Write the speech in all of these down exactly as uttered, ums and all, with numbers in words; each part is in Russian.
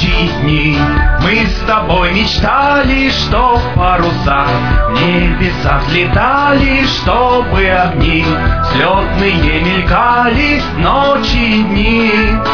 Ночи и дни мы с тобой мечтали, чтоб паруса в небеса взлетали, чтобы огни взлетные мелькали ночи и дни.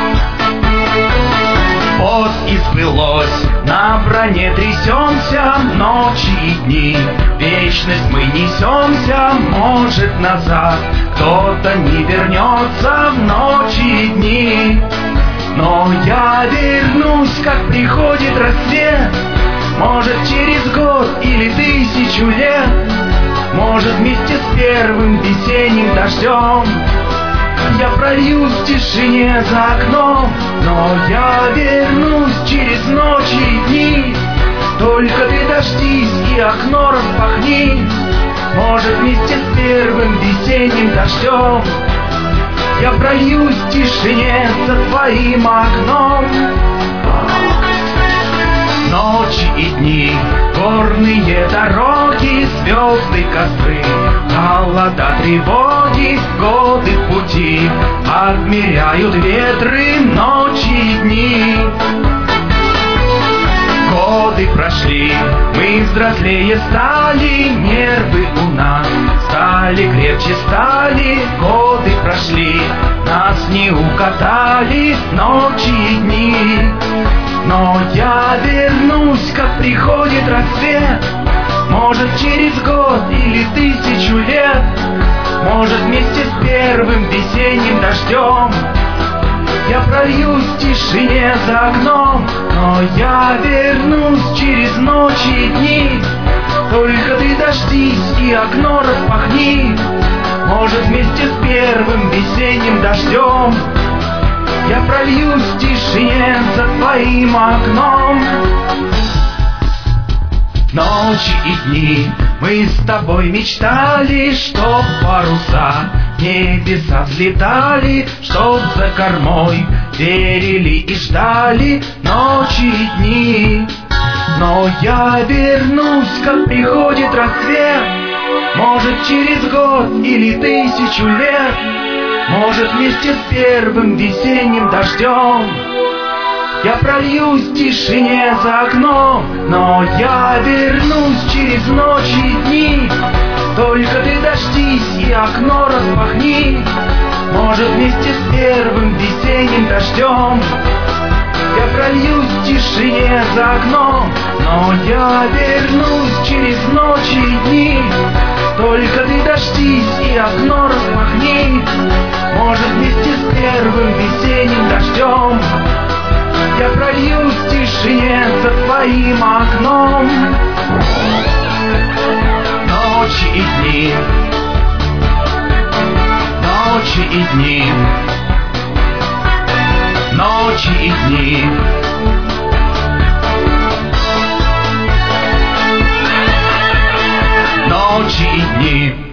Вот и сбылось, на броне трясемся ночи и дни. В вечность мы несемся, может назад кто-то не вернется в ночи и дни. Но я вернусь, как приходит рассвет, может через год или тысячу лет, может вместе с первым весенним дождем. Я прольюсь в тишине за окном, но я вернусь через ночи и дни. Только ты дождись и окно распахни, может вместе с первым весенним дождем. Я прольюсь в тишине за твоим окном. Ночи и дни, горные дороги, звезды, костры, холода, тревоги, годы в пути отмеряют ветры ночи и дни. Годы прошли, мы взрослее стали, нервы у нас стали крепче стали. Годы прошли, нас не укатали ночи и дни. Но я вернусь, как приходит рассвет, может через год или тысячу лет, может вместе с первым весенним дождем. Я прольюсь в тишине за окном, но я вернусь через ночи и дни. Только ты дождись и окно распахни, может вместе с первым весенним дождем. Я прольюсь в тишине за твоим окном. Ночи и дни мы с тобой мечтали, чтоб паруса в небеса взлетали, чтоб за кормой верили и ждали ночи и дни. Но я вернусь, как приходит рассвет, может через год или тысячу лет, может вместе с первым весенним дождем. Я прольюсь в тишине за окном, но я вернусь через ночи и дни. Только ты дождись и окно распахни, может вместе с первым весенним дождем. Я прольюсь в тишине за окном, но я вернусь через ночи и дни. Только ты дождись и окно распахни, может вместе с первым весенним дождем. Я прольюсь в тишине за твоим окном. Ночи и дни, ночи и дни, ночи и дни. Ночи и дни.